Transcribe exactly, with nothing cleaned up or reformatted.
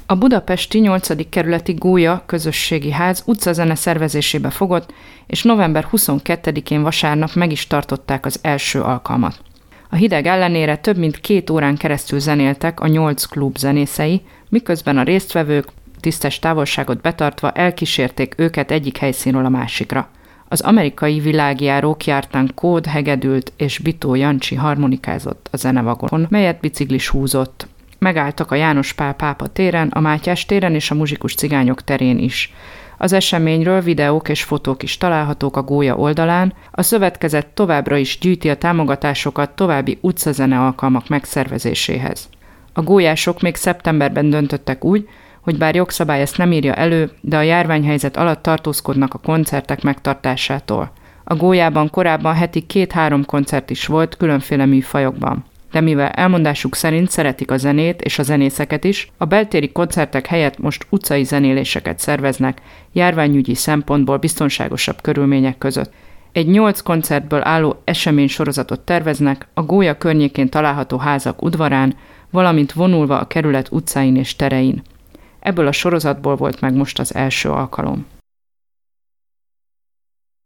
A budapesti nyolcadik kerületi Gólya közösségi ház utcazene szervezésébe fogott, és november huszonkettedikén vasárnap meg is tartották az első alkalmat. A hideg ellenére több mint két órán keresztül zenéltek a nyolc klub zenészei, miközben a résztvevők tisztes távolságot betartva elkísérték őket egyik helyszínről a másikra. Az amerikai világjárók jártán Kód hegedült és Bitó Jancsi harmonikázott a zenevagonon, melyet biciklis húzott. Megálltak a János Pál pápa téren, a Mátyás téren és a Muzsikus cigányok terén is. Az eseményről videók és fotók is találhatók a Gólya oldalán. A szövetkezet továbbra is gyűjti a támogatásokat további utcazene alkalmak megszervezéséhez. A gólyások még szeptemberben döntöttek úgy, hogy bár jogszabály ezt nem írja elő, de a járványhelyzet alatt tartózkodnak a koncertek megtartásától. A Gólyában korábban heti két-három koncert is volt különféle műfajokban. De mivel elmondásuk szerint szeretik a zenét és a zenészeket is, a beltéri koncertek helyett most utcai zenéléseket szerveznek, járványügyi szempontból biztonságosabb körülmények között. Egy nyolc koncertből álló eseménysorozatot terveznek a Gólya környékén található házak udvarán, valamint vonulva a kerület utcáin és terein. Ebből a sorozatból volt meg most az első alkalom.